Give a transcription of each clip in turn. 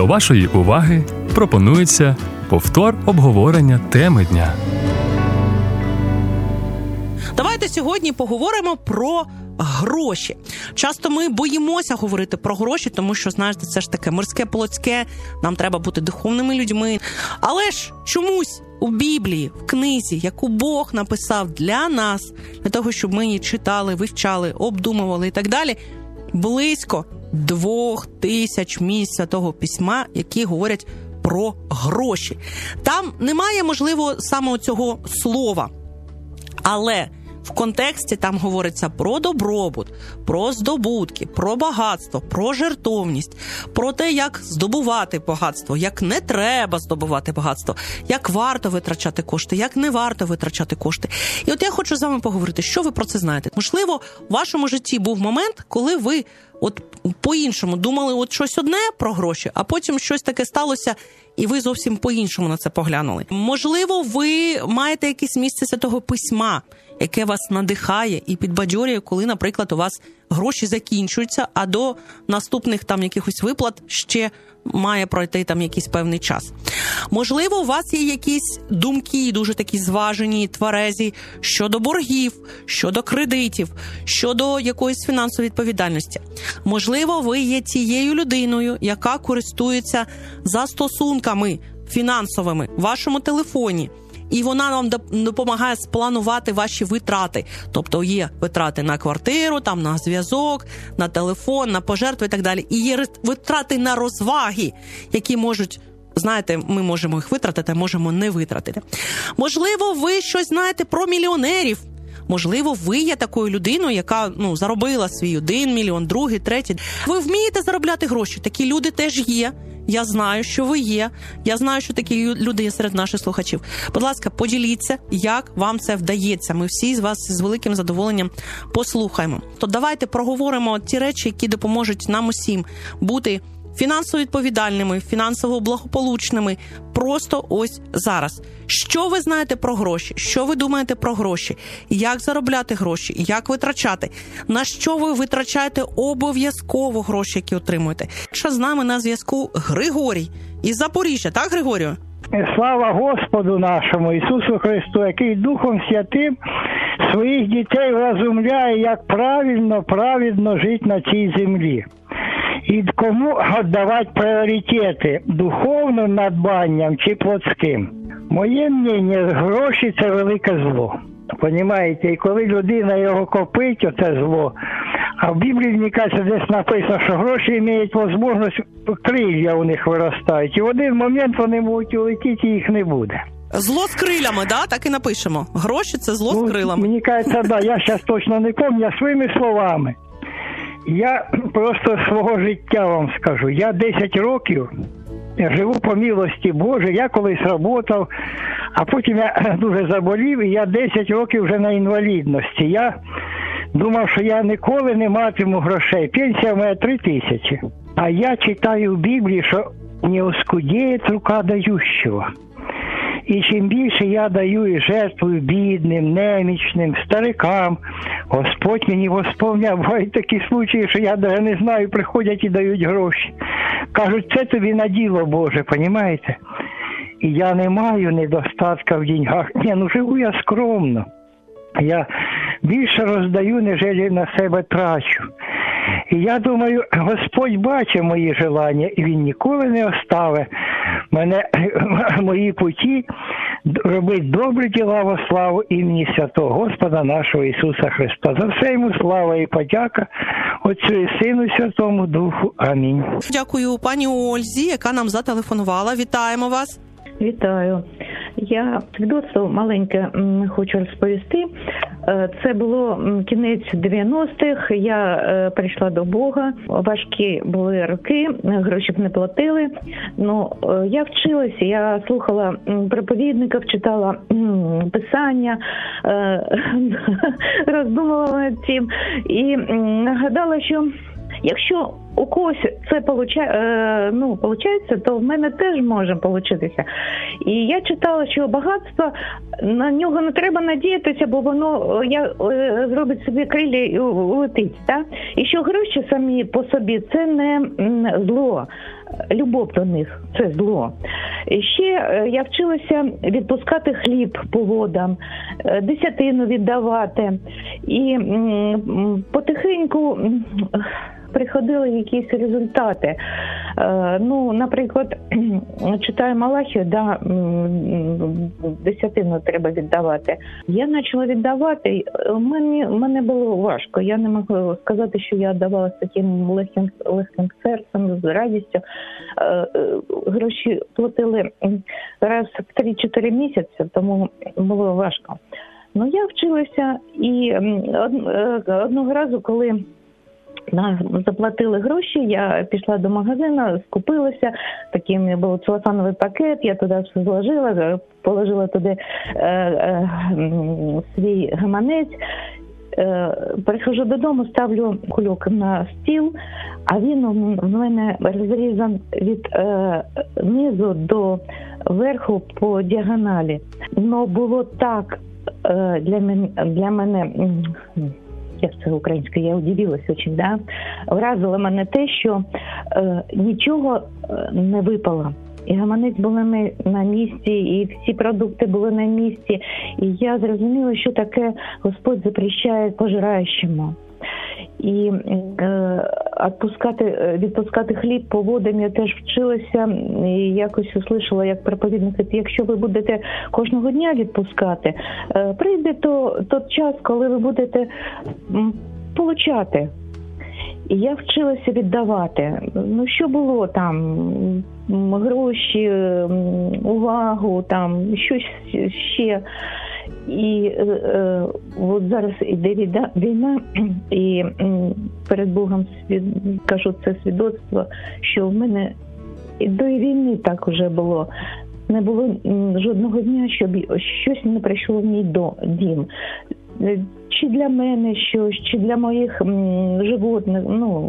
До вашої уваги пропонується повтор обговорення теми дня. Давайте сьогодні поговоримо про гроші. Часто ми боїмося говорити про гроші, тому що, знаєте, це ж таке мирське, плотське, нам треба бути духовними людьми. Але ж чомусь у Біблії, в книзі, яку Бог написав для нас, для того, щоб ми її читали, вивчали, обдумували і так далі, близько 2000 місць Святого Письма, які говорять про гроші. Там немає, можливо, саме цього слова, але в контексті там говориться про добробут, про здобутки, про багатство, про жертовність, про те, як здобувати багатство, як не треба здобувати багатство, як варто витрачати кошти, як не варто витрачати кошти. І от я хочу з вами поговорити, що ви про це знаєте. Можливо, в вашому житті був момент, коли ви от по-іншому думали от щось одне про гроші, а потім щось таке сталося, і ви зовсім по-іншому на це поглянули. Можливо, ви маєте якесь місце Святого Письма, яке вас надихає і підбадьорює, коли, наприклад, у вас гроші закінчуються, а до наступних там якихось виплат ще має пройти там якийсь певний час. Можливо, у вас є якісь думки, дуже такі зважені, тверезі, щодо боргів, щодо кредитів, щодо якоїсь фінансової відповідальності. Можливо, ви є тією людиною, яка користується застосунками фінансовими в вашому телефоні, і вона вам допомагає спланувати ваші витрати. Тобто є витрати на квартиру, там на зв'язок, на телефон, на пожертви і так далі. І є витрати на розваги, які можуть, знаєте, ми можемо їх витратити, можемо не витратити. Можливо, ви щось знаєте про мільйонерів. Можливо, ви є такою людиною, яка заробила свій 1 мільйон, другий, третій. Ви вмієте заробляти гроші. Такі люди теж є. Я знаю, що ви є. Я знаю, що такі люди є серед наших слухачів. Будь ласка, поділіться, як вам це вдається. Ми всі з вас з великим задоволенням послухаємо. То давайте проговоримо ті речі, які допоможуть нам усім бути фінансово відповідальними, фінансово благополучними просто ось зараз. Що ви знаєте про гроші? Що ви думаєте про гроші? Як заробляти гроші? Як витрачати? На що ви витрачаєте обов'язково гроші, які отримуєте? Що з нами на зв'язку Григорій із Запоріжжя, так, Григорію? Слава Господу нашому Ісусу Христу, який Духом Святим своїх дітей вразумляє, як праведно жити на цій землі. І кому віддавати пріоритети – духовним надбанням чи плотським. Моє мнення, гроші – це велике зло. Понімаєте? І коли людина його копить, оце зло, а в Біблії, мені кажеться, десь написано, що гроші мають можливість, крилля у них виростають. І в один момент вони можуть улетіти, і їх не буде. Зло з крилями, да? Так і напишемо. Гроші – це зло з крилами. Мені кажеться, да, я зараз точно не пам'ятаю, своїми словами. Я просто свого життя вам скажу. Я 10 років живу по милості Божій. Я колись працював, а потім я дуже заболів, і я 10 років вже на інвалідності. Я думав, що я ніколи не матиму грошей. Пенсія моя 3000. А я читаю в Біблії, що не оскудіє рука дающого. І чим більше я даю і жертвую бідним, немічним, старикам, Господь мені восполняв. Бувають такі случаї, що я навіть не знаю, приходять і дають гроші. Кажуть, це тобі на діло Боже, понімаєте? І я не маю недостатка в деньгах. Живу я скромно. Я більше роздаю, ніж на себе трачу. І я думаю, Господь бачить мої желання, і Він ніколи не оставить мене, мої путі, робить добрі діла во славу імені Святого Господа нашого Ісуса Христа. За все йому слава і подяка Отцю і Сину і Святому Духу. Амінь. Дякую пані Ользі, яка нам зателефонувала. Вітаємо вас. Вітаю. Я свідоцтво маленьке хочу розповісти. Це було кінець 90-х, я прийшла до Бога, важкі були роки, гроші не платили. Я вчилася, я слухала проповідників, читала писання, роздумувала над цим і нагадала, що якщо у когось це получається, то в мене теж може получитися. І я читала, що багатство, на нього не треба надіятися, бо воно зробить собі крилля і улетить. Так? І що гроші самі по собі – це не зло. Любов до них – це зло. І ще я вчилася відпускати хліб по водам, десятину віддавати. І потихеньку приходили якісь результати. Наприклад, читаю Малахію, десятину треба віддавати. Я почала віддавати, мене було важко. Я не можу сказати, що я давала з таким легким серцем, з радістю. Гроші платили раз в 3-4 місяці, тому було важко. Я вчилася, і одного разу, коли заплатили гроші, я пішла до магазину, скупилася, такий був целофановий пакет, я туди все зложила, положила туди свій гаманець, приходжу додому, ставлю кульок на стіл, а він в мене розрізан від низу до верху по діагоналі. Було так для мене як це українською, я удивилась дуже, да? Вразило мене те, що нічого не випало. І гаманець був на місці, і всі продукти були на місці. І я зрозуміла, що таке Господь запрещає пожираючому. І відпускати хліб по водам я теж вчилася, і якось услышала, як проповідник, якщо ви будете кожного дня відпускати, прийде той час, коли ви будете получати. І я вчилася віддавати. Що було там? Гроші, увагу, там, щось ще. І от зараз іде війна, і перед Богом кажу це свідоцтво, що в мене і до війни так уже було. Не було жодного дня, щоб щось не прийшло в мій дім. Чи для мене щось, чи для моїх животних.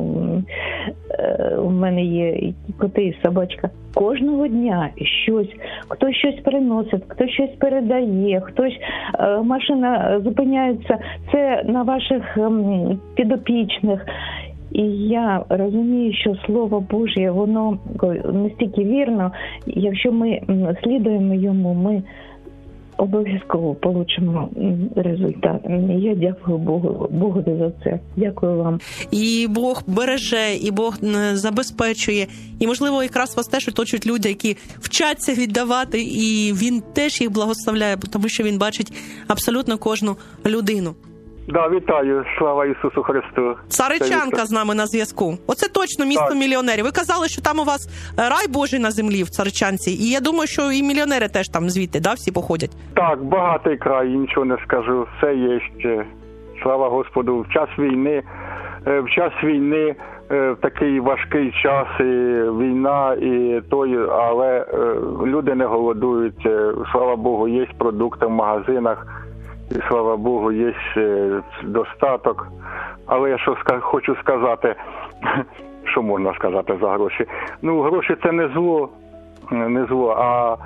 У мене є коти і собачка. Кожного дня хтось щось приносить, хтось щось передає, машина зупиняється. Це на ваших підопічних. І я розумію, що Слово Боже, воно настільки вірно. Якщо ми слідуємо йому, ми обов'язково получимо результат. Я дякую Богові за це. Дякую вам. І Бог береже, і Бог забезпечує. І, можливо, якраз вас теж оточують люди, які вчаться віддавати, і Він теж їх благословляє, тому що Він бачить абсолютно кожну людину. Да, вітаю. Слава Ісусу Христу. Царичанка з нами на зв'язку. Оце точно місто мільйонерів. Ви казали, що там у вас рай Божий на землі в Царичанці. І я думаю, що і мільйонери теж там звідти, да, всі походять? Так, багатий край, нічого не скажу. Все є ще. Слава Господу. В час війни, в такий важкий час, і війна, але люди не голодують. Слава Богу, є продукти в магазинах. І, слава Богу, є достаток. Але я хочу сказати, що можна сказати за гроші? Гроші – це не зло, а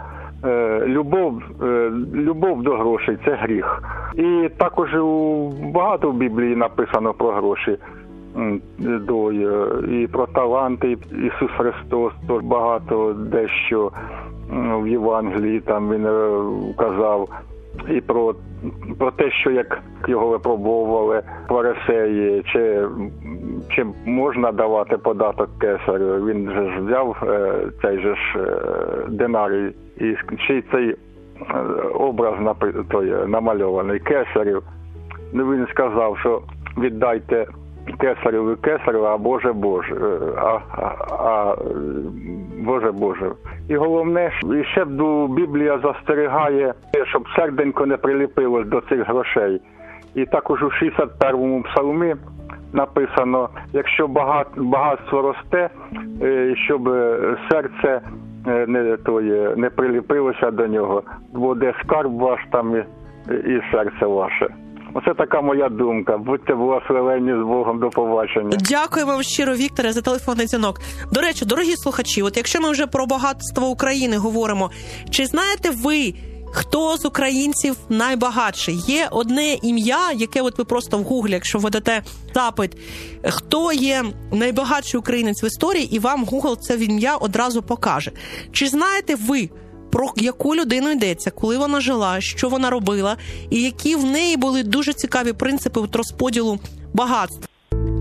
любов до грошей – це гріх. І також багато в Біблії написано про гроші. І про таланти, Ісус Христос, то багато дещо в Євангелії там Він казав. І про те, що як його випробовували фарисеї, чи можна давати податок кесарю. Він же ж взяв цей же ж динарій, і ще цей образ намальований кесарю. Він сказав, що віддайте кесарю кесарю, а Боже Боже, Боже Боже. І головне, і ще Біблія застерігає, щоб серденько не приліпилось до цих грошей. І також у 61-му псалмі написано, якщо багатство росте, щоб серце не приліпилося до нього, бо де скарб ваш, там і серце ваше. Оце така моя думка. Будьте благословенні, з Богом, до побачення. Дякуємо вам щиро, Вікторе, за телефонний дзвінок. До речі, дорогі слухачі, от якщо ми вже про багатство України говоримо, чи знаєте ви, хто з українців найбагатший? Є одне ім'я, яке от ви просто в гуглі, якщо введете запит, хто є найбагатший українець в історії, і вам Google це ім'я одразу покаже. Чи знаєте ви, про яку людину йдеться, коли вона жила, що вона робила, і які в неї були дуже цікаві принципи розподілу багатств?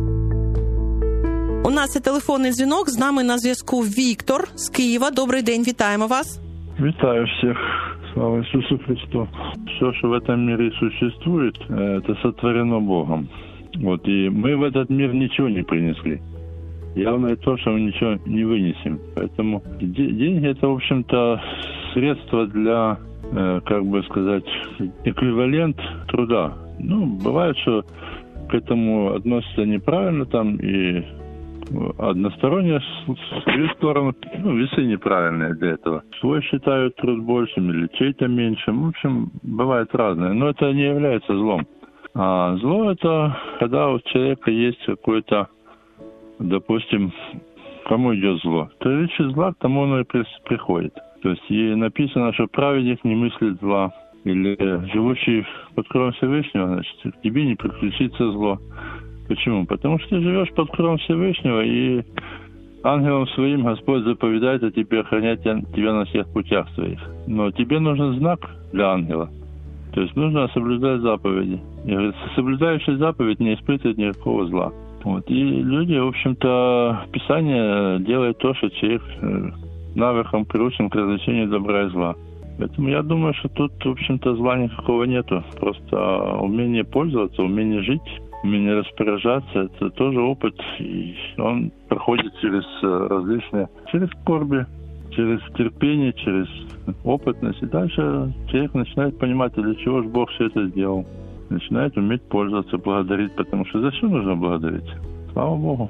У нас є телефонний дзвінок, з нами на зв'язку Віктор з Києва. Добрий день, вітаємо вас. Витаю всех. Слава Иисусу Христу. Все, что в этом мире существует, это сотворено Богом. Вот, и мы в этот мир ничего не принесли. Явно то, что мы ничего не вынесем. Поэтому деньги – это, в общем-то, средство для, как бы сказать, эквивалент труда. Ну, бывает, что к этому относятся неправильно там и односторонние стороны, весы неправильные для этого. Свой считают труд большим или чей-то меньшим. В общем, бывает разное. Но это не является злом. А зло – это когда у человека есть какой-то, допустим, кому идет зло. То речи зла, к тому оно и приходит. То есть и написано, что праведник не мыслит зла. Или живущий под кровом Всевышнего, значит, к тебе не приключится зло. Почему? Потому что ты живешь под кровом Всевышнего, и ангелом своим Господь заповедает о тебе охранять тебя на всех путях своих. Но тебе нужен знак для ангела. То есть нужно соблюдать заповеди. И говорит, соблюдающий заповедь не испытывает никакого зла. Вот. И люди, в общем-то, Писание делает то, что человек навыком приучен к различению добра и зла. Поэтому я думаю, что тут, в общем-то, зла никакого нету. Просто умение пользоваться, умение жить, умение распоряжаться, это тоже опыт. И он проходит через различные, через скорби, через терпение, через опытность. И дальше человек начинает понимать, для чего же Бог все это сделал. Начинает уметь пользоваться, благодарить, потому что за все нужно благодарить. Слава Богу.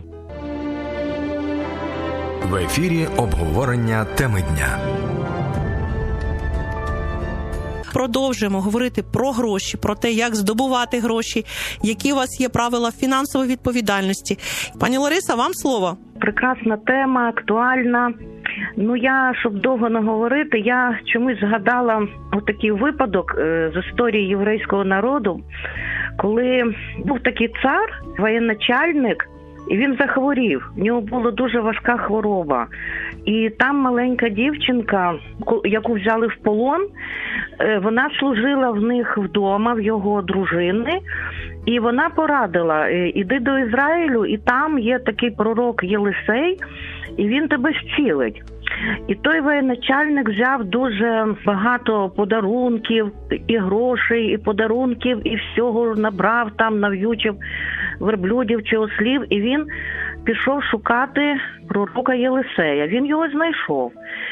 В ефірі обговорення теми дня. Продовжуємо говорити про гроші, про те, як здобувати гроші, які у вас є правила фінансової відповідальності. Пані Лариса, вам слово. Прекрасна тема, актуальна. Я, щоб довго не говорити, я чомусь згадала отакий випадок з історії єврейського народу, коли був такий цар, воєначальник, і він захворів. В нього була дуже важка хвороба. І там маленька дівчинка, яку взяли в полон, вона служила в них вдома, в його дружини, і вона порадила: іди до Ізраїлю, і там є такий пророк Єлисей, і він тебе зцілить. І той воєначальник взяв дуже багато подарунків, і грошей, і подарунків, і всього набрав там, нав'ючив верблюдів чи ослів, і він пішов шукати пророка Єлисея. Він його знайшов.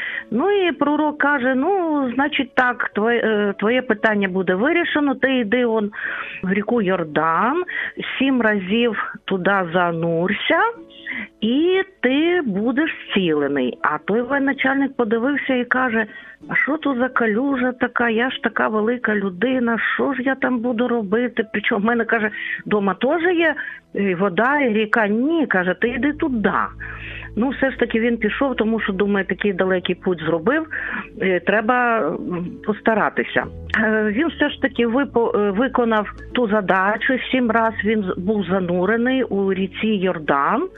І пророк каже: значить так, твоє питання буде вирішено, ти йди в ріку Йордан, 7 разів туди занурся, і ти будеш зцілений. А той воєначальник подивився і каже: а що тут за калюжа така, я ж така велика людина, що ж я там буду робити? Причому в мене, каже, вдома теж є вода і ріка. Ні, каже, ти йди туди. Все ж таки він пішов, тому що, думає, такий далекий путь зробив, треба постаратися. Він все ж таки виконав ту задачу, 7 разів він був занурений у ріці Йордан,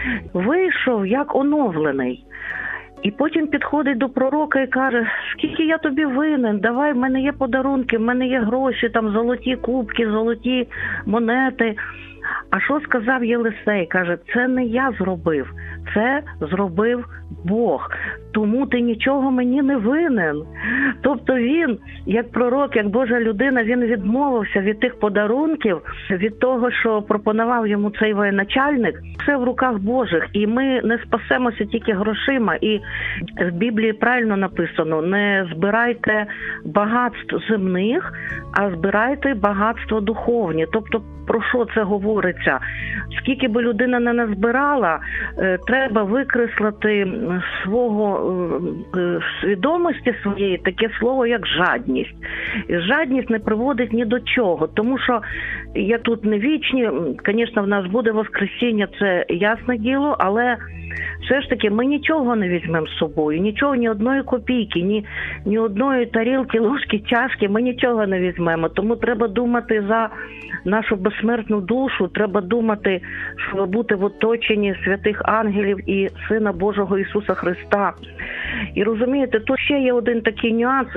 вийшов як оновлений. І потім підходить до пророка і каже: скільки я тобі винен, давай, в мене є подарунки, в мене є гроші, там золоті кубки, золоті монети. А що сказав Єлисей? Каже: це не я зробив, це зробив Бог. Тому ти нічого мені не винен. Тобто він, як пророк, як Божа людина, він відмовився від тих подарунків, від того, що пропонував йому цей воєначальник. Все в руках Божих, і ми не спасемося тільки грошима. І в Біблії правильно написано: не збирайте багатств земних, а збирайте багатство духовні. Тобто про що це говориться? Скільки би людина не назбирала, треба викреслити свого свідомості своєї таке слово, як жадність. І жадність не приводить ні до чого, тому що я тут не вічні, звісно, в нас буде воскресіння, це ясне діло, але все ж таки ми нічого не візьмемо з собою, нічого, ні одної копійки, ні одної тарілки, ложки, чашки, ми нічого не візьмемо. Тому треба думати за нашу безсмертну душу, треба думати, щоб бути в оточенні святих ангелів і Сина Божого Ісуса Христа. І розумієте, тут ще є один такий нюанс,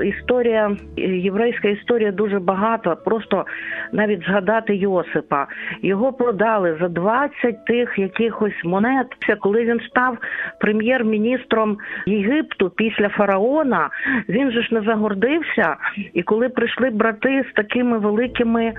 єврейська історія дуже багата, просто навіть згадати Йосипа. Його продали за 20 тих якихось монет, коли він став прем'єр-міністром Єгипту після фараона, він же ж не загордився, і коли прийшли брати з такими великими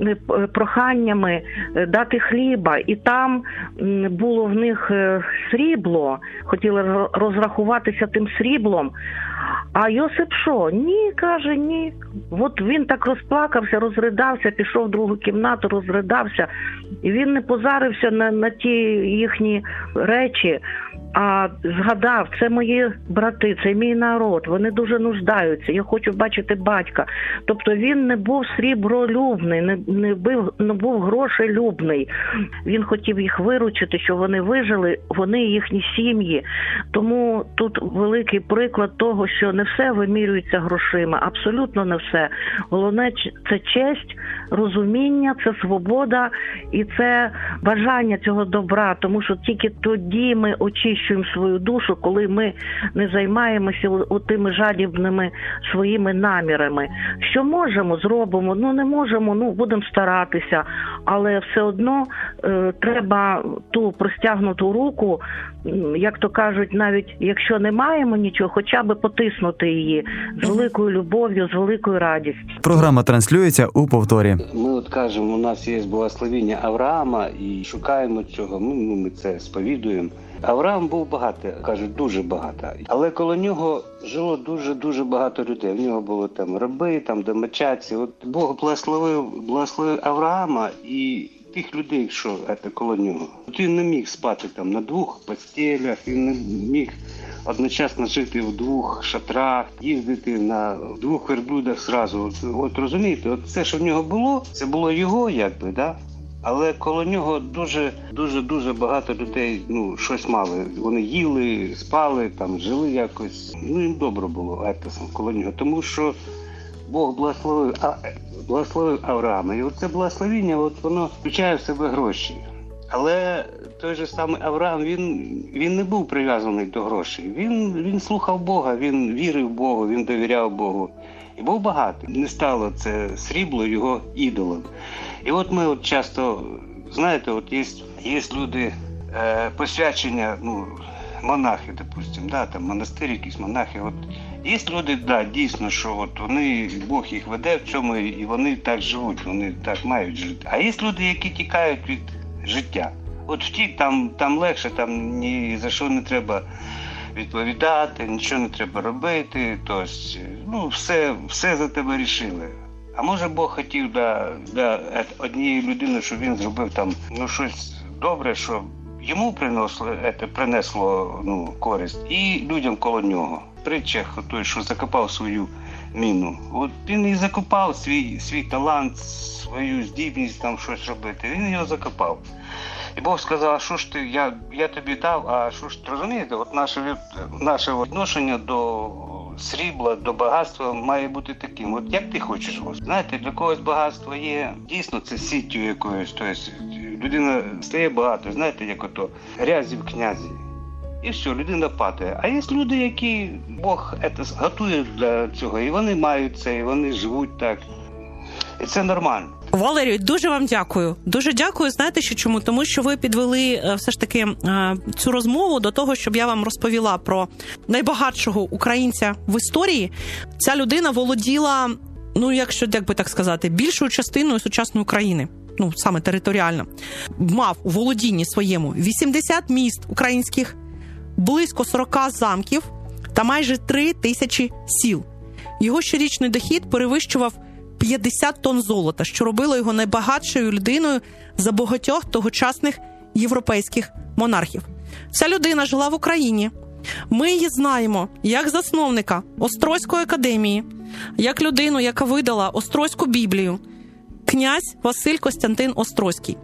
проханнями дати хліба, і там було в них срібло, хотіли розрахуватися тим сріблом, а Йосип що? Ні, каже, ні. От він так розплакався, розридався, пішов в другу кімнату, розридався, і він не позарився на ті їхні речі, а згадав, це мої брати, це мій народ, вони дуже нуждаються, я хочу бачити батька. Тобто він не був срібролюбний, не був грошелюбний. Він хотів їх виручити, щоб вони вижили, вони і їхні сім'ї. Тому тут великий приклад того, що не все вимірюється грошима, абсолютно не все. Головне – це честь, розуміння, це свобода і це бажання цього добра, тому що тільки тоді ми очищуємо свою душу, коли ми не займаємося тими жадібними своїми намірами. Що можемо, зробимо, не можемо, будемо старатися, але все одно треба ту простягнуту руку, як то кажуть, навіть якщо не маємо нічого, хоча б потиснути її з великою любов'ю, з великою радістю. Програма транслюється у повторі. Ми от кажемо, у нас є благословіння Авраама і шукаємо цього, ми це сповідуємо. Авраам був багатий, кажуть, дуже багатий. Але коло нього жило дуже багато людей. В нього були там раби, там домочадці. От Бог благословив Авраама і тих людей, що коло нього. От він не міг спати там на 2 постелях, він не міг одночасно жити в 2 шатрах, їздити на 2 верблюдах зразу. От розумієте, от все, що в нього було, це було його, якби, да? Але коло нього дуже багато людей, щось мали. Вони їли, спали, там, жили якось. Їм добре було коло нього. Тому що Бог благословив Авраама. І оце благословіння, воно включає в себе гроші. Але той же самий Авраам, він не був прив'язаний до грошей. Він слухав Бога, він вірив Богу, він довіряв Богу. І був багатий. Не стало це срібло його ідолом. І от ми часто, знаєте, є люди, посвячення, монахи, допустим, там монастирі, якісь монахи. Є люди, дійсно, що Бог їх веде в цьому, і вони так живуть, вони так мають жити. А є люди, які тікають від життя. Втік, там легше, там ні за що не треба відповідати, нічого не треба робити, тобто, все за тебе рішили. А може Бог хотів однієї людини, щоб він зробив там щось добре, що йому принесло користь, і людям коло нього. В притчах той, що закопав свою міну. От він і закопав свій талант, свою здібність там щось робити. Він його закопав. І Бог сказав, а що ж ти, я тобі дав, а що ж, розумієте, наше відношення до срібла, до багатства має бути таким. От як ти хочеш? Знаєте, для когось багатство є, дійсно, це сіттю якоюсь, тобто людина стає багато, знаєте, як грязі в князі. І все, людина падає. А є люди, які Бог готує для цього, і вони мають це, і вони живуть так. І це нормально. Валерію, дуже вам дякую. Дуже дякую. Знаєте, що чому? Тому що ви підвели все ж таки цю розмову до того, щоб я вам розповіла про найбагатшого українця в історії. Ця людина володіла, як би так сказати, більшою частиною сучасної України. Саме територіально. Мав у володінні своєму 80 міст українських, близько 40 замків та майже 3000 сіл. Його щорічний дохід перевищував 50 тонн золота, що робило його найбагатшою людиною за багатьох тогочасних європейських монархів. Ця людина жила в Україні. Ми її знаємо як засновника Острозької академії, як людину, яка видала Острозьку Біблію. Князь Василь Костянтин Острозький.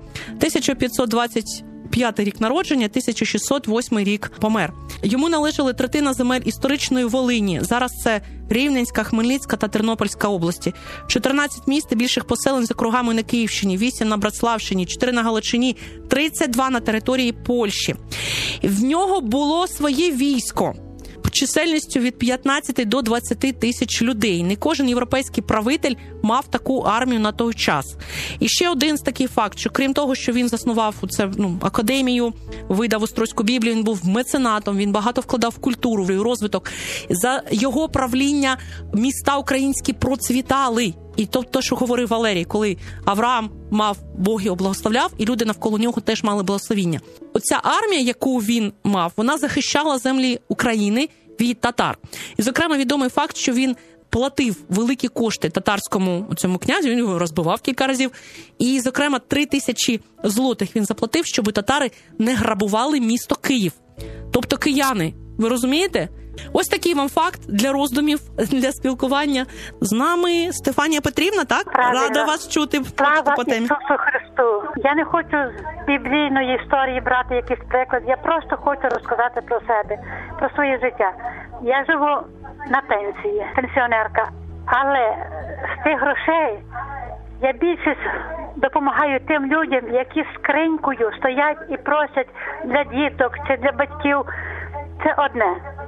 1525 рік народження, 1608 рік помер. Йому належали третина земель історичної Волині. Зараз це Рівненська, Хмельницька та Тернопільська області. 14 міст і більших поселень за кругами на Київщині, 8 на Братславщині, 4 на Галичині, 32 на території Польщі. В нього було своє військо чисельністю від 15 до 20 тисяч людей. Не кожен європейський правитель мав таку армію на той час. І ще один з такий факт, що крім того, що він заснував академію, видав Острозьку Біблію, він був меценатом, він багато вкладав в культуру, в розвиток. За його правління міста українські процвітали. І то, що говорив Валерій, коли Авраам мав, Бог його благословляв, і люди навколо нього теж мали благословіння. Оця армія, яку він мав, вона захищала землі України від татар. І, зокрема, відомий факт, що він платив великі кошти татарському цьому князю, він його розбивав кілька разів. І, зокрема, 3000 злотих він заплатив, щоб татари не грабували місто Київ. Тобто кияни. Ви розумієте? Ось такий вам факт для роздумів, для спілкування. З нами Стефанія Петрівна, так? Правильно. Рада вас чути по темі. Ісусу Христу. Я не хочу з біблійної історії брати якийсь приклад. Я просто хочу розказати про себе, про своє життя. Я живу на пенсії, пенсіонерка. Але з тих грошей я більше допомагаю тим людям, які скринькою стоять і просять для діток чи для батьків. Це одне.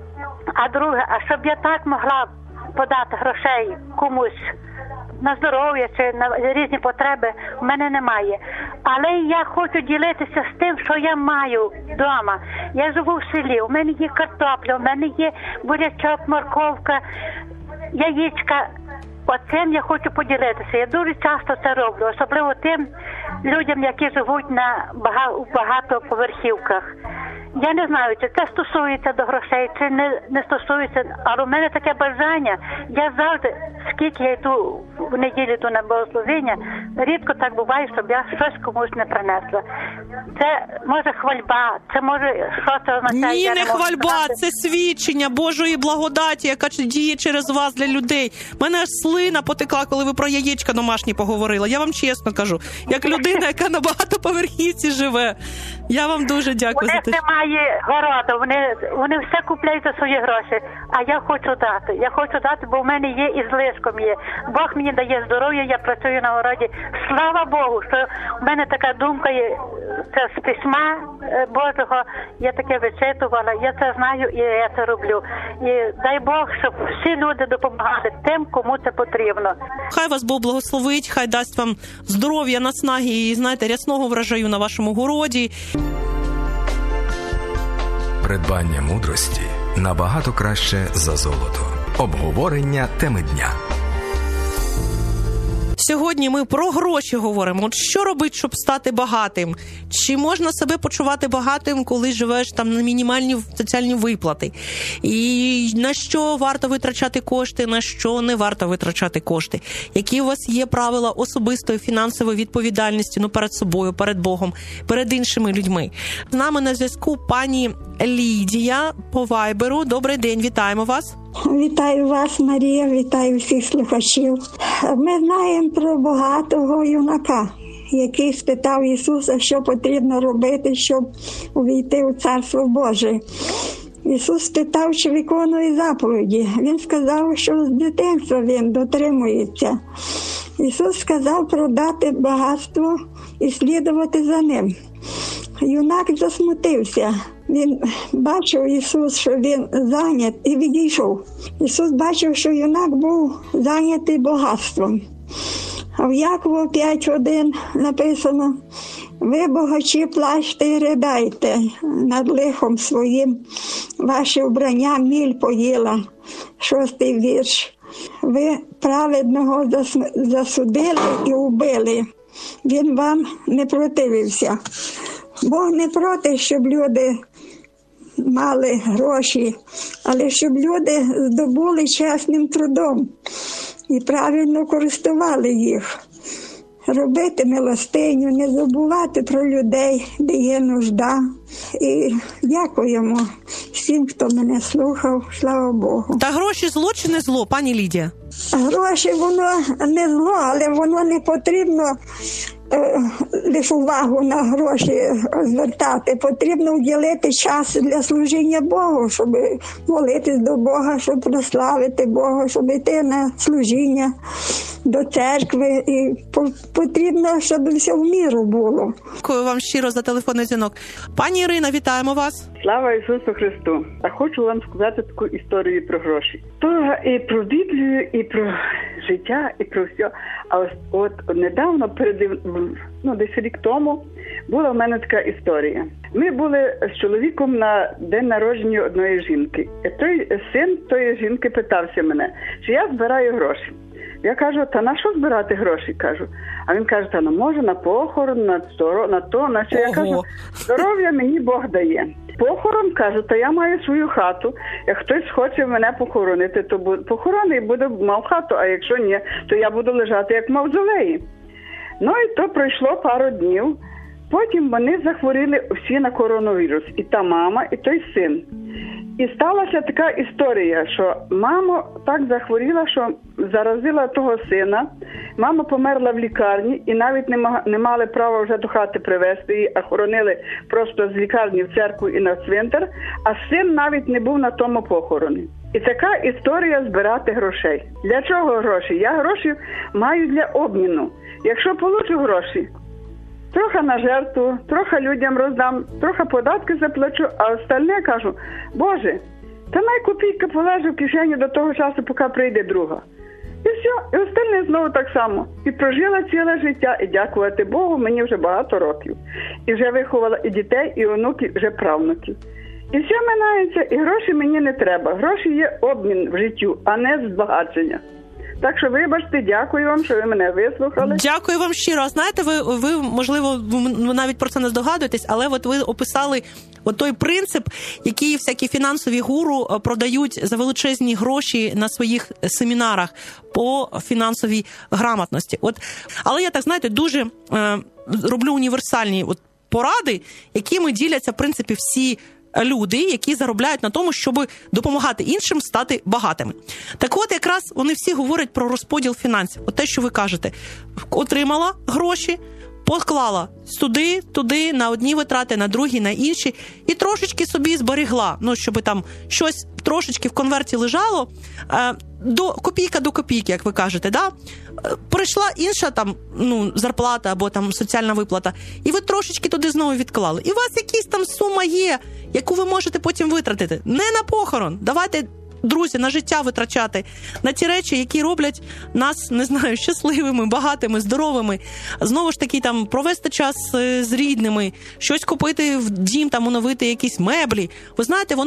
А друге, а щоб я так могла подати грошей комусь на здоров'я чи на різні потреби, в мене немає. Але я хочу ділитися з тим, що я маю вдома. Я живу в селі, у мене є картопля, у мене є бурячок, морковка, яєчка. Оцим я хочу поділитися. Я дуже часто це роблю, особливо тим людям, які живуть на багатоповерхівках. Я не знаю, чи це стосується до грошей, чи не стосується, але у мене таке бажання. Я завжди, скільки я йду в неділю йду на богослужіння, рідко так буває, щоб я щось комусь не принесла. Це може хвальба, це може, що це означає? Ні, не хвальба, це свідчення Божої благодаті, яка діє через вас для людей. Мене аж слина потекла, коли ви про яєчка домашні поговорили. Я вам чесно кажу, як людина, яка на багатоповерхівці живе. Я вам дуже дякую за те. Немає городу, вони все купляють за свої гроші, а я хочу дати. Я хочу дати, бо в мене є і злишком є. Бог мені дає здоров'я, я працюю на городі. Слава Богу, що в мене така думка є, це з письма Божого, я таке вичитувала, я це знаю і я це роблю. І дай Бог, щоб всі люди допомагали тим, кому це потрібно. Хай вас Бог благословить, хай дасть вам здоров'я, наснаги і, знаєте, рясного врожаю на вашому городі. Придбання мудрості набагато краще за золото. Обговорення теми дня. Сьогодні ми про гроші говоримо. От що робити, щоб стати багатим? Чи можна себе почувати багатим, коли живеш там на мінімальні соціальні виплати? І на що варто витрачати кошти, на що не варто витрачати кошти? Які у вас є правила особистої фінансової відповідальності, перед собою, перед Богом, перед іншими людьми? З нами на зв'язку пані Лідія по Вайберу. Добрий день, вітаємо вас. Вітаю вас, Марія, вітаю всіх слухачів. Ми знаємо про багатого юнака, який спитав Ісуса, що потрібно робити, щоб увійти у Царство Боже. Ісус спитав, чи виконує заповіді. Він сказав, що з дитинства він дотримується. Ісус сказав продати багатство і слідувати за ним. Юнак засмутився. Він бачив Ісус, що він зайнят, і відійшов. Ісус бачив, що юнак був зайнятий багатством. А в Якова 5:1 написано: «Ви, богачі, плачте і ридайте над лихом своїм, ваше вбрання міль поїла». 6-й вірш. «Ви праведного засудили і убили, він вам не противився». Бог не проти, щоб люди мали гроші, але щоб люди здобули чесним трудом і правильно користували їх. робити милостиню, не забувати про людей, де є нужда. І дякуємо всім, хто мене слухав, слава Богу. Та гроші зло чи не зло, пані Лідія? Гроші, воно не зло, але воно не потрібно лише увагу на гроші звертати. Потрібно уділити час для служіння Богу, щоб молитись до Бога, щоб прославити Бога, щоб йти на служіння до церкви. І потрібно, щоб все в міру було. Дякую вам щиро за телефонний дзвінок. Пані Ірина, вітаємо вас. Слава Ісусу Христу! А хочу вам сказати таку історію про гроші. То і про Біблію, і про життя, і про все. А от недавно, десь рік тому, була в мене така історія. Ми були з чоловіком на день народження одної жінки. І той син тої жінки питався мене, чи я збираю гроші. Я кажу, та на що збирати гроші, кажу. А він каже, та може на похорон, на то, на що. Я кажу, здоров'я мені Бог дає. Похорон, кажу, та я маю свою хату. Як хтось хоче мене похоронити, то похорони і буде мав хату, а якщо ні, то я буду лежати як в мавзолеї. Ну і то пройшло пару днів. Потім вони захворіли всі на коронавірус. І та мама, і той син. І сталася така історія, що мама так захворіла, що заразила того сина. Мама померла в лікарні і навіть не мали права вже до хати привезти її, а хоронили просто з лікарні в церкву і на цвинтар, а син навіть не був на тому похороні. І така історія збирати грошей. Для чого гроші? Я гроші маю для обміну. Якщо получу гроші, трохи на жертву, трохи людям роздам, трохи податки заплачу, а остальне кажу, Боже, та най копійка полежу в кишені до того часу, поки прийде друга. І все, і остальне знову так само. І прожила ціле життя, і дякувати Богу, мені вже багато років. І вже виховала і дітей, і онуків, вже правнуків. І все минається, і гроші мені не треба. Гроші є обмін в життю, а не збагачення. Так що, вибачте, дякую вам, що ви мене вислухали. Дякую вам щиро. Знаєте, ви можливо, ви навіть про це не здогадуєтесь, але от ви описали от той принцип, який всякі фінансові гуру продають за величезні гроші на своїх семінарах по фінансовій грамотності. Але я так, знаєте, дуже роблю універсальні поради, якими діляться, в принципі, всі люди, які заробляють на тому, щоб допомагати іншим стати багатими. Так от, якраз вони всі говорять про розподіл фінансів. От те, що ви кажете. Отримала гроші, поклала туди, на одні витрати, на другі, на інші, і трошечки собі зберегла, щоб там щось трошечки в конверті лежало, копійка до копійки, як ви кажете, да? Прийшла інша там, зарплата або там соціальна виплата, і ви трошечки туди знову відклали. І у вас якась там сума є, яку ви можете потім витратити. Не на похорон. Давайте, друзі, на життя витрачати, на ті речі, які роблять нас, не знаю, щасливими, багатими, здоровими. Знову ж таки, там, провести час з рідними, щось купити в дім, там, оновити якісь меблі. Ви знаєте,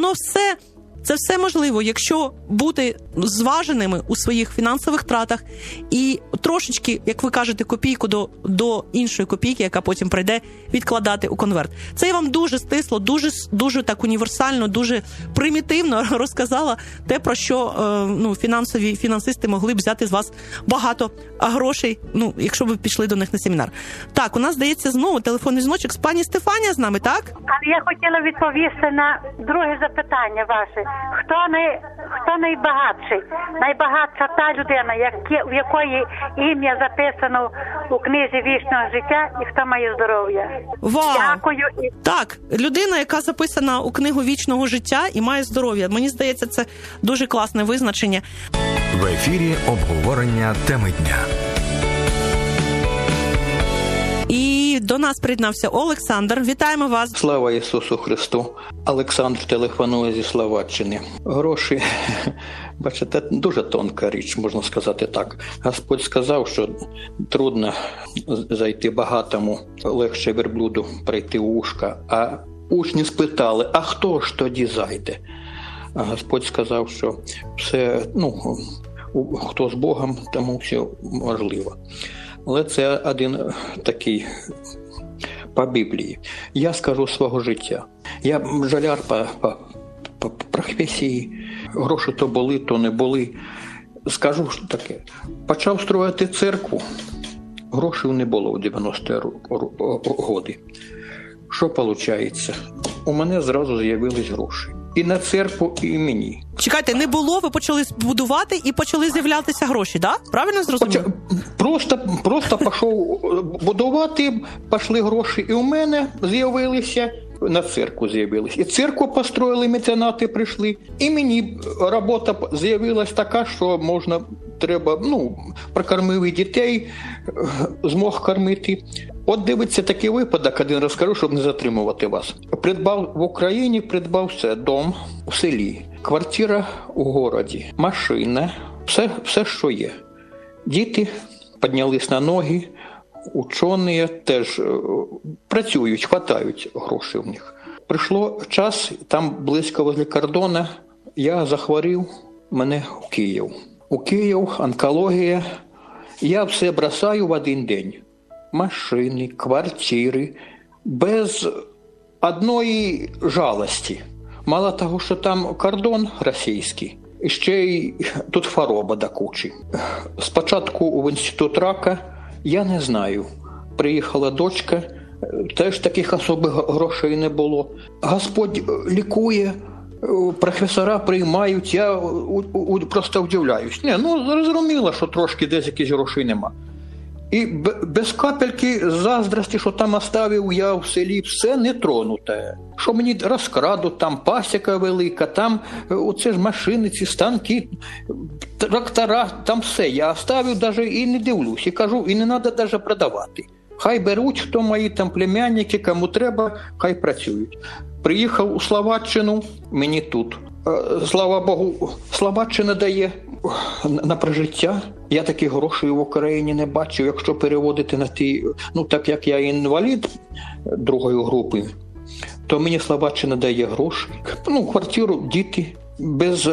це все можливо, якщо бути зваженими у своїх фінансових тратах і трошечки, як ви кажете, копійку до іншої копійки, яка потім прийде, відкладати у конверт. Це я вам дуже стисло, дуже так універсально, дуже примітивно розказала те, про що фінансисти могли б взяти з вас багато грошей, якщо ви пішли до них на семінар. Так, у нас, здається, знову телефонний дзвіночок. Пані Стефанія з нами, так? Але я хотіла відповісти на друге запитання ваше. Хто найбагатший? Найбагатша та людина, в якої ім'я записано у книзі вічного життя, і хто має здоров'я. Вау! Дякую. Так, людина, яка записана у книгу вічного життя і має здоров'я. Мені здається, це дуже класне визначення. В ефірі обговорення теми дня. І до нас приєднався Олександр. Вітаємо вас. Слава Ісусу Христу. Олександр телефонує зі Словаччини. Гроші, бачите, дуже тонка річ, можна сказати так. Господь сказав, що трудно зайти багатому, легше верблюду прийти у вушка. А учні спитали, а хто ж тоді зайде? А Господь сказав, що все, хто з Богом, тому все можливо. Але це один такий по Біблії. Я скажу свого життя. Я бджоляр по професії. Гроші то були, то не були. Скажу таке. Почав строїти церкву. Грошей не було в 90-ті роки. Що виходить? У мене зразу з'явились гроші. І на церкву, і мені. Чекайте, не було, ви почали будувати і почали з'являтися гроші, так? Да? Правильно зрозуміло? Просто пішов будувати, пішли гроші, і у мене з'явилися, на церкву з'явилися. І церкву построїли, меценати прийшли, і мені робота з'явилась така, що треба, прокормив і дітей, змог кормити. От дивиться такий випадок, один розкажу, щоб не затримувати вас. В Україні придбав все, дом в селі, квартира у місті, машина, все, що є. Діти піднялись на ноги, учені теж працюють, хватають грошей в них. Прийшло час, там близько возле кордону, я захворів, мене в Київ. У Київ, онкологія, я все бросаю в один день. Машини, квартири, без одної жалості. Мало того, що там кордон російський, ще й тут хвороба до кучі. Спочатку в інститут рака, я не знаю. Приїхала дочка, теж таких особих грошей не було. Господь лікує, професора приймають, я просто вдивляюсь. Зрозуміло, що трошки десь якісь грошей нема. І без капельки заздрості, що там оставив я в селі, все не тронуте. Що мені розкрадуть, там пасіка велика, там оце ж машини, ці станки, трактора, там все. Я оставив навіть і не дивлюсь, і кажу, і не треба навіть продавати. Хай беруть, хто мої там племянники, кому треба, хай працюють. Приїхав у Словаччину, мені тут. Слава Богу, Словаччина дає на прожиття. Я таких грошей в Україні не бачив, якщо переводити на ті, так як я інвалід другої групи, то мені Словаччина дає гроші. Квартиру, діти без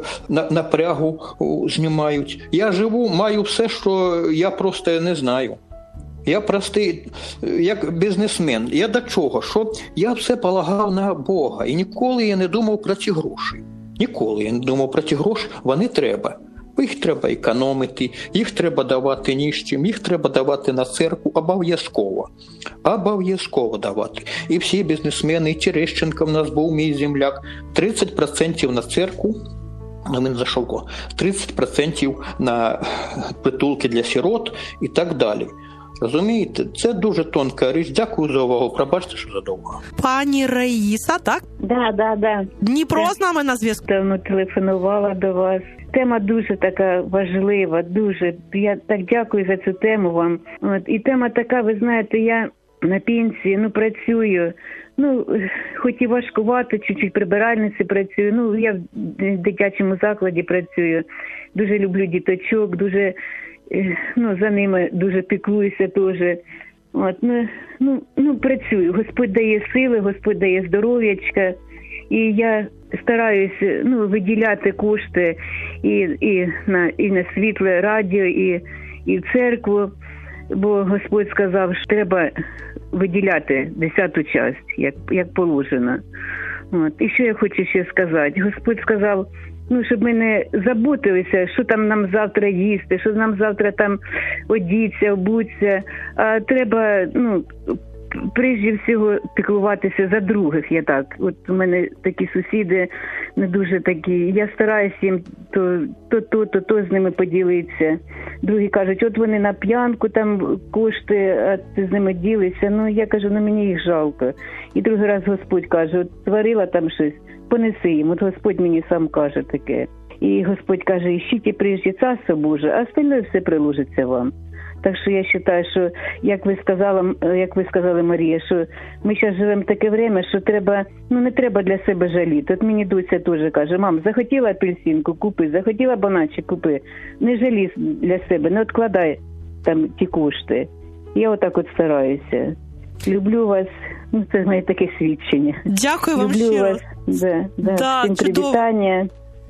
напрягу знімають. Я живу, маю все, що я просто не знаю. Я простий, як бізнесмен. Я до чого? Що я все полагав на Бога. І ніколи я не думав про ці гроші. Ніколи я не думав про ці гроші. Вони треба. Їх треба економити, їх треба давати ніжчим, їх треба давати на церкву обов'язково. Обов'язково давати. І всі бізнесмени, і Терещенко в нас був, мій земляк, 30% на церкву, він зайшов, 30% на притулки для сирот і так далі. Розумієте, це дуже тонка річ. Дякую за увагу. Пробачте, що задовго. Пані Раїса, так? Да. Дніпро з нами на зв'язку. Давно телефонувала до вас. Тема дуже така важлива, дуже. Я так дякую за цю тему вам. І тема така, ви знаєте, я на пенсії, працюю. Хоч і важкувато, чуть-чуть прибиральниці працюю. Я в дитячому закладі працюю. Дуже люблю діточок, дуже... за ними дуже піклуюся теж. Працюю. Господь дає сили, Господь дає здоров'ячка. І я стараюся виділяти кошти і на світле радіо, і в церкву. Бо Господь сказав, що треба виділяти 10-ту частину, як положено. І що я хочу ще сказати? Господь сказав, щоб ми не заботилися, що там нам завтра їсти, що нам завтра там одіться, обуться. А треба, прежде всього, піклуватися за других. Я так. От у мене такі сусіди не дуже такі. Я стараюся їм то з ними поділитися. Другі кажуть, от вони на п'янку там кошти, а ти з ними ділишся. Я кажу, мені їх жалко. І другий раз Господь каже, от творила там щось, понеси їм. От Господь мені сам каже таке. І Господь каже, ищите прежде Царство Боже, а остальное все приложиться вам. Так що я вважаю, що, як ви сказали, Марія, що ми зараз живемо в таке время, що треба, не треба для себе жаліти. От мені доця теж каже, мам, захотіла апельсинку, купи, захотіла бананчик, купи. Не жалі для себе, не відкладай там ті кошти. Я отак от стараюся. Люблю вас, це моє таке свідчення. Дякую вам люблю щиро. Вас. Да, всім привітання.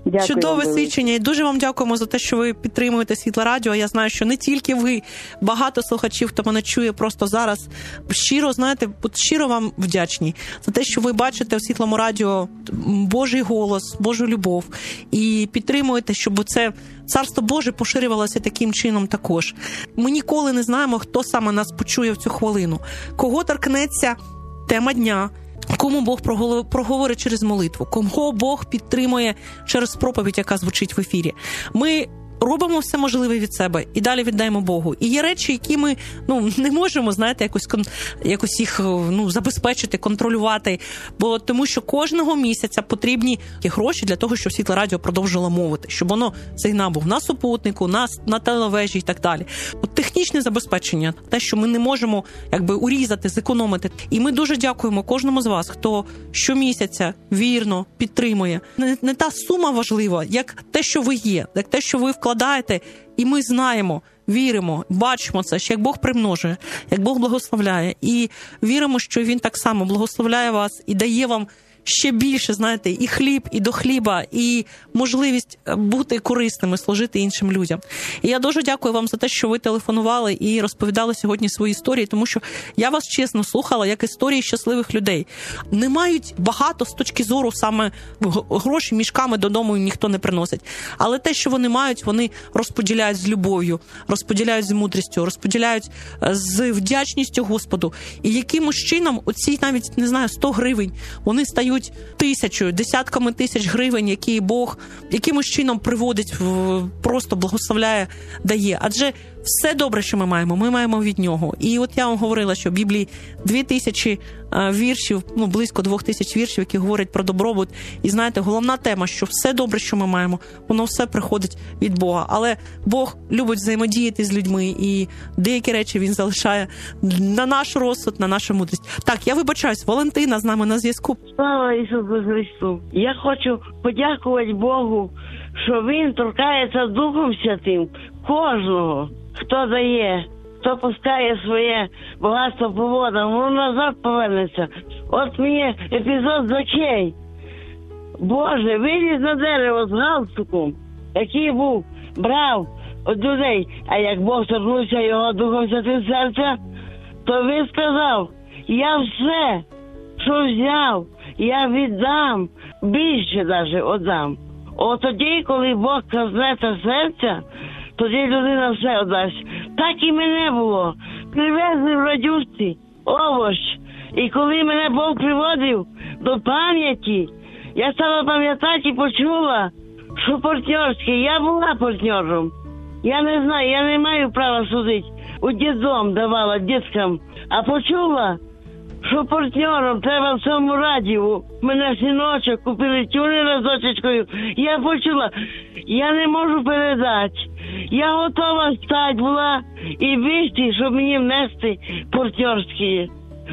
Дякую. Чудове свідчення. І дуже вам дякуємо за те, що ви підтримуєте Світле Радіо. Я знаю, що не тільки ви, багато слухачів, хто мене чує просто зараз. Щиро, знаєте, щиро вам вдячні за те, що ви бачите у Світлому Радіо Божий голос, Божу любов. І підтримуєте, щоб це Царство Боже поширювалося таким чином також. Ми ніколи не знаємо, хто саме нас почує в цю хвилину. Кого торкнеться тема дня, кому Бог проговорить через молитву, кого Бог підтримує через проповідь, яка звучить в ефірі. Ми робимо все можливе від себе і далі віддаємо Богу. І є речі, які ми не можемо, знаєте, якось їх забезпечити, контролювати, бо тому що кожного місяця потрібні гроші для того, щоб Світле Радіо продовжило мовити, щоб воно сигнал був на супутнику, на телевежі і так далі. От технічне забезпечення, те, що ми не можемо урізати, зекономити. І ми дуже дякуємо кожному з вас, хто щомісяця вірно підтримує. Не та сума важлива, як те, що ви є, як те, що ви вкладаєте, і ми знаємо, віримо, бачимо це, що як Бог примножує, як Бог благословляє, і віримо, що Він так само благословляє вас і дає вам ще більше, знаєте, і хліб, і до хліба, і можливість бути корисними, служити іншим людям. І я дуже дякую вам за те, що ви телефонували і розповідали сьогодні свої історії, тому що я вас чесно слухала, як історії щасливих людей. Не мають багато з точки зору саме гроші мішками додому ніхто не приносить. Але те, що вони мають, вони розподіляють з любов'ю, розподіляють з мудрістю, розподіляють з вдячністю Господу. І якимось чином оці навіть, 100 гривень, вони стають тисячою, десятками тисяч гривень, які Бог якимось чином приводить, просто благословляє, дає. Адже все добре, що ми маємо від Нього. І от я вам говорила, що в Біблії 2000 віршів, близько 2000 віршів, які говорять про добробут. І знаєте, головна тема, що все добре, що ми маємо, воно все приходить від Бога. Але Бог любить взаємодіяти з людьми, і деякі речі Він залишає на наш розсуд, на нашу мудрість. Так, я вибачаюсь, Валентина з нами на зв'язку. Слава Ісусу Христу! Я хочу подякувати Богу, що Він торкається Духом Святим кожного, хто дає, хто пускає своє багатство по водам, воно назад повернеться. От мені епізод Закей. Боже, виліз на дерево з галстуком, який брав від людей, а як Бог торкнувся його Духом Святим серця, то він сказав, я все, що взяв, я віддам, більше навіть віддам. От тоді, коли Бог торкнеться серця, тоді людина все віддасть. Так і мене було. Привезли в радюшці овощ. І коли мене Бог приводив до пам'яті, я стала пам'ятати і почула, що партнерський. Я була партнером. Я не знаю, я не маю права судити. У дитдом давала діткам. А почула, що партнером треба в цьому радіо. Мене синочок купили тюнера з дочечкою. Я почула, я не можу передати. Я готова стати була і бігти, щоб мені внести партнерські.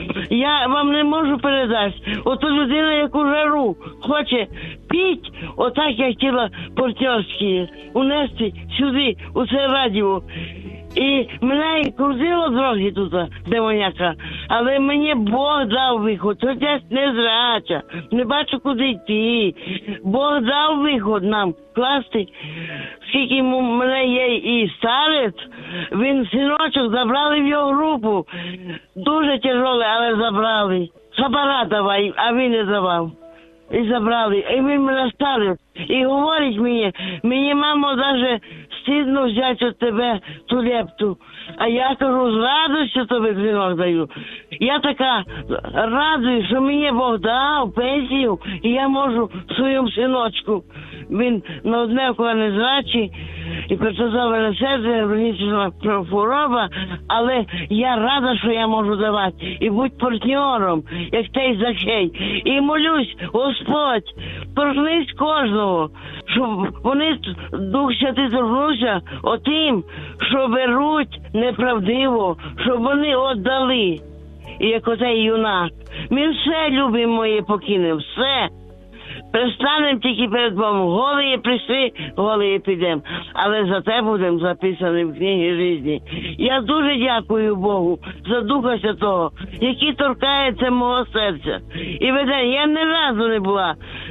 Я вам не можу передати. Ото людина, яку жару, хоче піть, отак я хотіла партнерські унести сюди, у це радіо. І мене і крутило трохи тут, демоняка, але мені Бог дав виход, хоч я не зряча, не бачу, куди йти. Бог дав виход нам класти, скільки мене є і старець, він синочок забрали в його групу, дуже тяжоле, але забрали. Хабара давай, а він не давав. І забрали, і він мене старець. І говорить мені мамо, навіть стидно взяти від тебе ту лепту. А я кажу, з радістю тобі дзвінок даю. Я така радую, що мені Бог дав пенсію, і я можу своєму синочку. Він на одне око незрачий, і протезоване серце, хронічна хвороба, але я рада, що я можу давати. І бути партнером, як той Закей. І молюсь, Господь, торкнись кожного, щоб вони, Дух Святий, торкнувся отим, що беруть неправдиво, щоб вони віддали. І як отей юнак. Він все, любі мої, покине, все. Перестанемо тільки перед Богом. Голії прийшли, голії підемо. Але зате будемо записані в книгі житті. Я дуже дякую Богу за Духа Святого, який торкається мого серця. І веде, я ні разу не була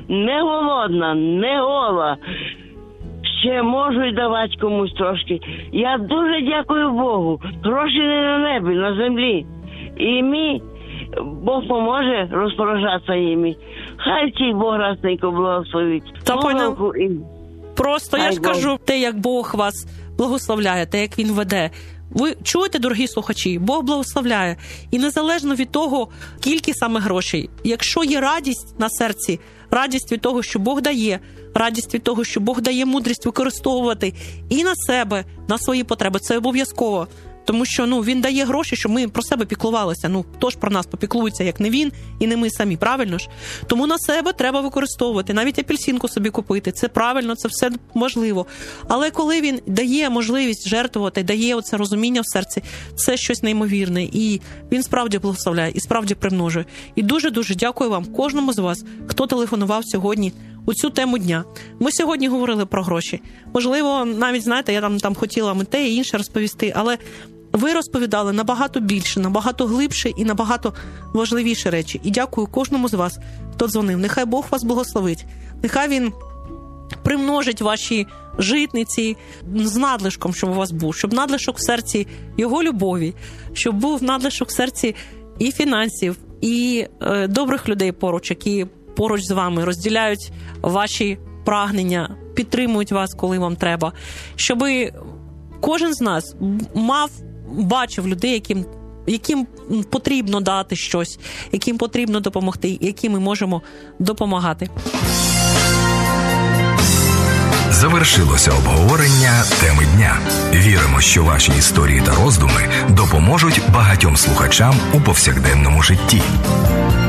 не голодна, не гола. Ще можу й давати комусь трошки. Я дуже дякую Богу. Гроші не на небі, на землі. І мені Бог поможе розпоряджатися їми. Хай ці Бог разненько благословить. Просто я ж кажу, те, як Бог вас благословляє, те, як Він веде. Ви чуєте, дорогі слухачі, Бог благословляє. І незалежно від того, скільки саме грошей, якщо є радість на серці, радість від того, що Бог дає, радість від того, що Бог дає мудрість використовувати і на себе, на свої потреби, це обов'язково. Тому що Він дає гроші, щоб ми про себе піклувалися. Хто ж про нас попіклується, як не Він і не ми самі, правильно ж? Тому на себе треба використовувати, навіть апельсинку собі купити. Це правильно, це все можливо. Але коли Він дає можливість жертвувати, дає оце розуміння в серці, це щось неймовірне. І Він справді благословляє, і справді примножує. І дуже-дуже дякую вам, кожному з вас, хто телефонував сьогодні у цю тему дня. Ми сьогодні говорили про гроші. Можливо, навіть, знаєте, я там хотіла те і інше розповісти, але ви розповідали набагато більше, набагато глибше і набагато важливіші речі. І дякую кожному з вас, хто дзвонив. Нехай Бог вас благословить. Нехай Він примножить ваші житниці з надлишком, щоб у вас був. Щоб надлишок в серці Його любові, щоб був надлишок в серці і фінансів, і добрих людей поруч, які поруч з вами розділяють ваші прагнення, підтримують вас, коли вам треба. Щоб кожен з нас бачив людей, яким потрібно дати щось, яким потрібно допомогти, яким ми можемо допомагати. Завершилося обговорення теми дня. Віримо, що ваші історії та роздуми допоможуть багатьом слухачам у повсякденному житті.